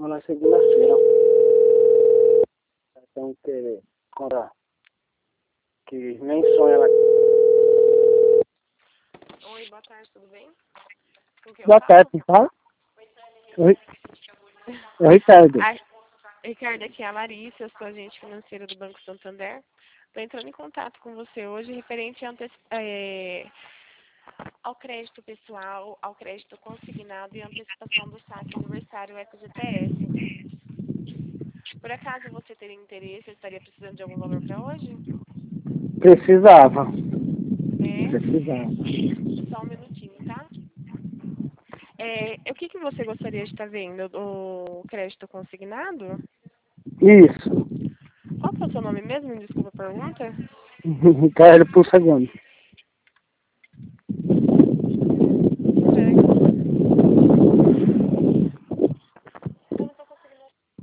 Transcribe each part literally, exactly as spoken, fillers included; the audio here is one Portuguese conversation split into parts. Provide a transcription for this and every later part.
vou lá segunda-feira. Então, que comprar. Que nem sonha ela. Oi, boa tarde, tudo bem? Com quem eu Boa falo? tarde, tá? Oi. É o Ricardo. Ah, Ricardo, aqui é a Larissa, eu sou agente financeira do Banco Santander. Estou entrando em contato com você hoje referente a anteci- é, ao crédito pessoal, ao crédito consignado e antecipação do saque aniversário Eco G T S. Por acaso você teria interesse, estaria precisando de algum valor para hoje? Precisava. É, Precisava. só um minutinho, tá? É, o que, que você gostaria de estar vendo? O crédito consignado? Isso. Qual que é o seu nome mesmo? Me desculpa a pergunta. Ricardo Pulsa Gomes. Espera aí. Eu não tô conseguindo.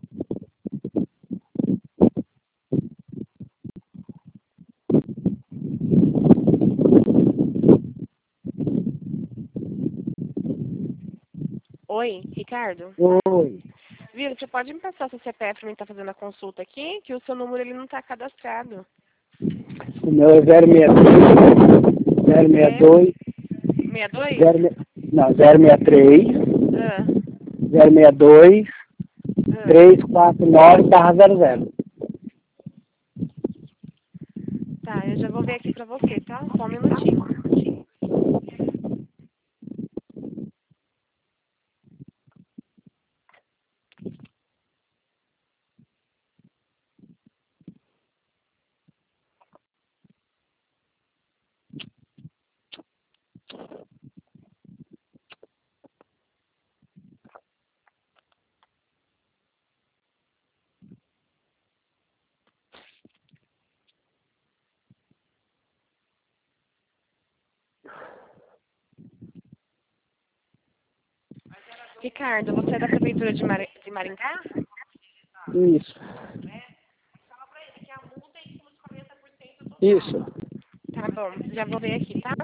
Oi, Ricardo. Oi. Viu, você pode me passar seu C P F para mim estar fazendo a consulta aqui? Que o seu número ele não está cadastrado. O meu é zero seis dois. sessenta e dois? zero, não, zero seis três. Ah, zero seis dois. ah. três quatro nove barra zero zero. Tá, eu já vou ver aqui para você, tá? Só um minutinho. Ricardo, você é da Prefeitura de, Mari... de Maringá? Isso. Isso. Tá bom, já vou ver aqui, tá?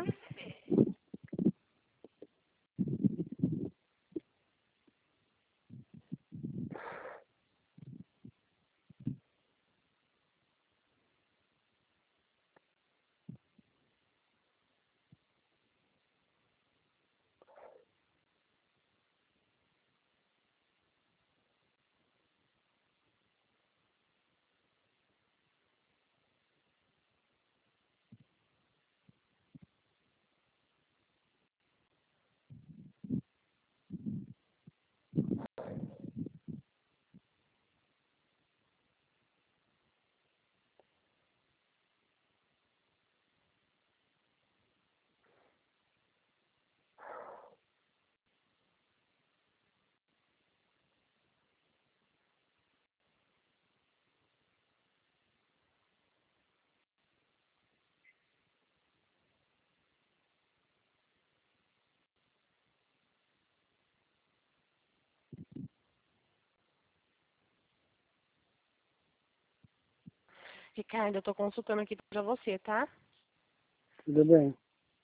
Ricardo, eu tô consultando aqui pra você, tá? Tudo bem.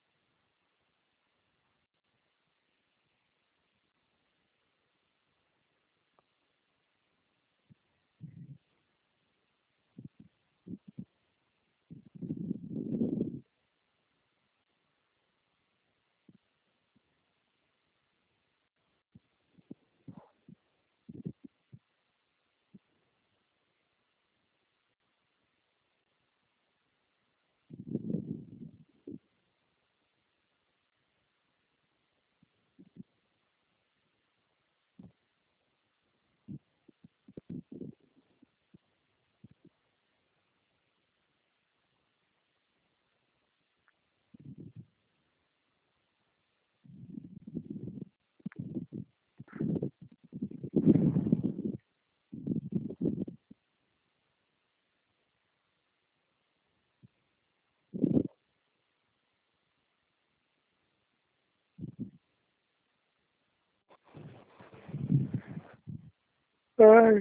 Ai.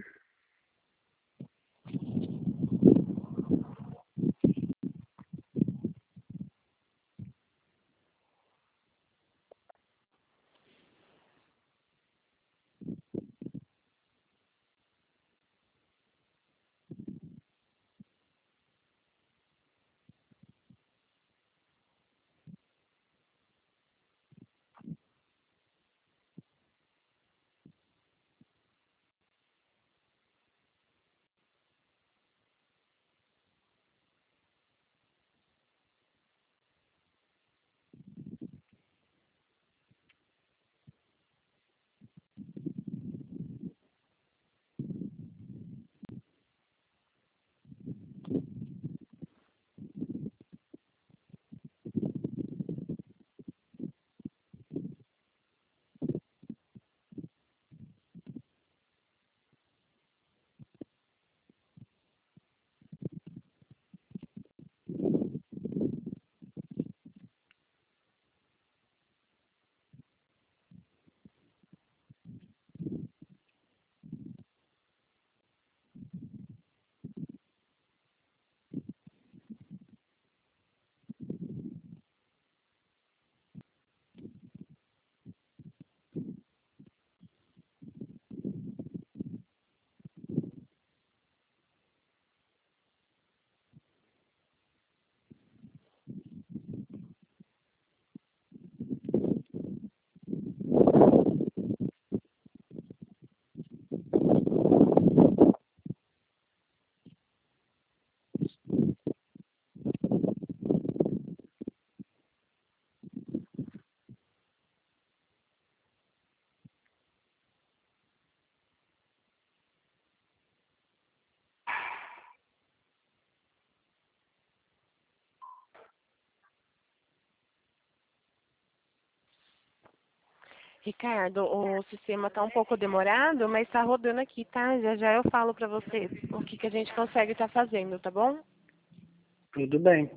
Ricardo, o sistema está um pouco demorado, mas está rodando aqui, tá? Já já eu falo para você o que, que a gente consegue estar fazendo, tá bom? Tudo bem.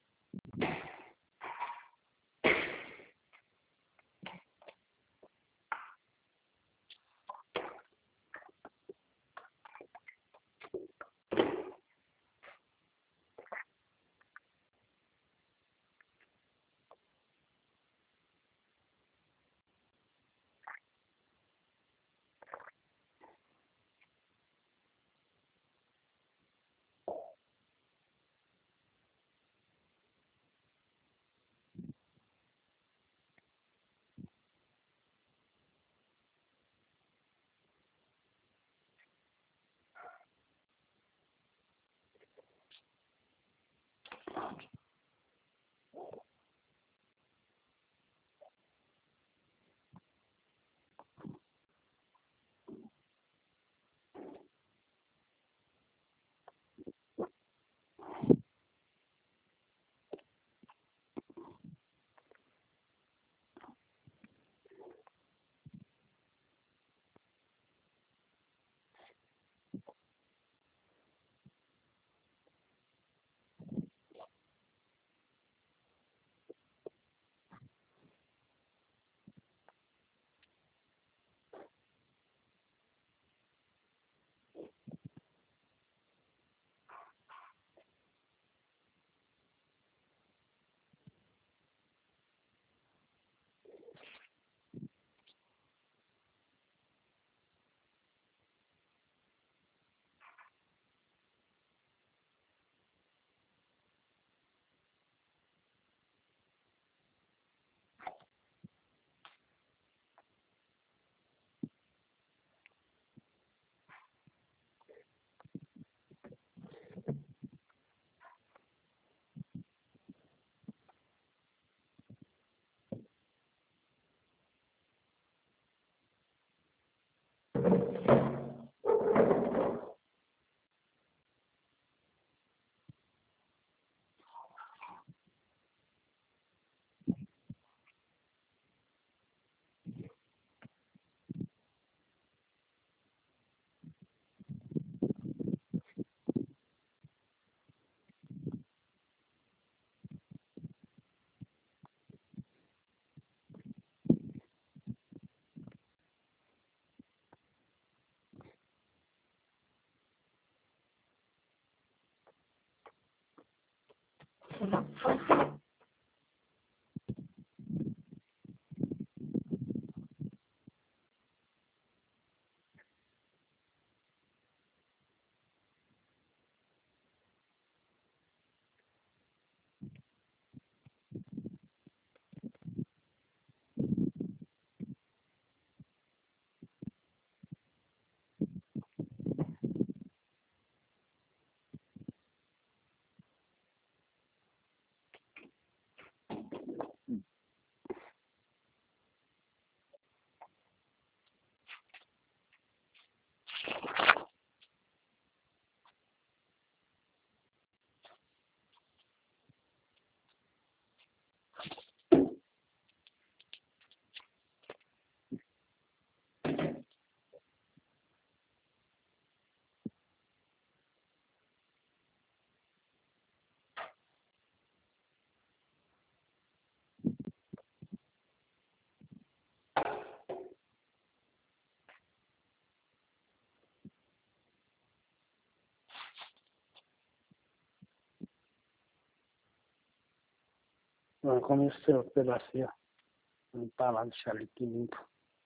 Vamos começar o pedacinho. Não tá lá, deixar ele aqui limpo.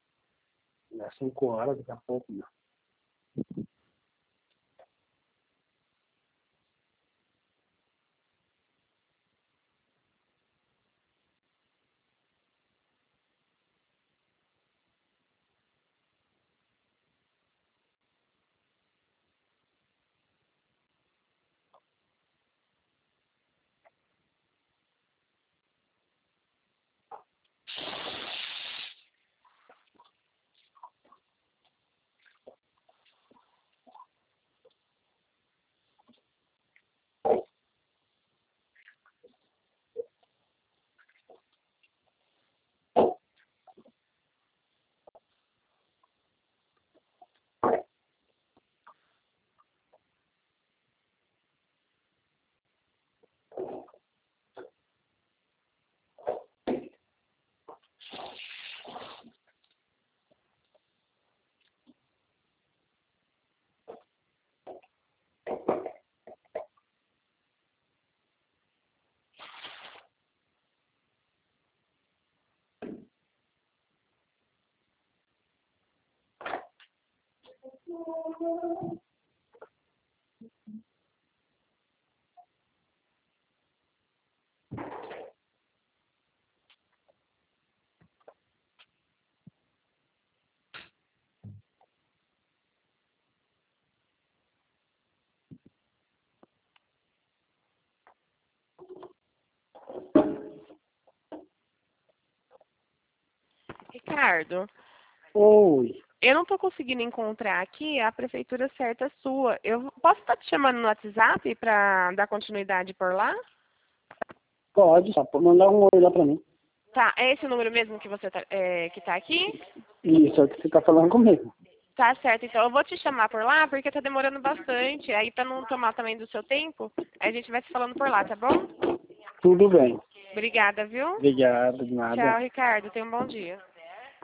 Dá cinco horas, daqui a pouco, meu. Ricardo, Oi. eu não estou conseguindo encontrar aqui a prefeitura certa sua. Eu posso estar te chamando no WhatsApp para dar continuidade por lá? Pode, só pode mandar um oi lá pra mim. Tá, é esse o número mesmo que você tá, é, que tá aqui? Isso, é o que você tá falando comigo. Tá certo, então eu vou te chamar por lá porque tá demorando bastante. Aí para não tomar também do seu tempo, a gente vai se falando por lá, tá bom? Tudo bem. Obrigada, viu? Obrigado, de nada. Tchau, Ricardo. Tenha um bom dia.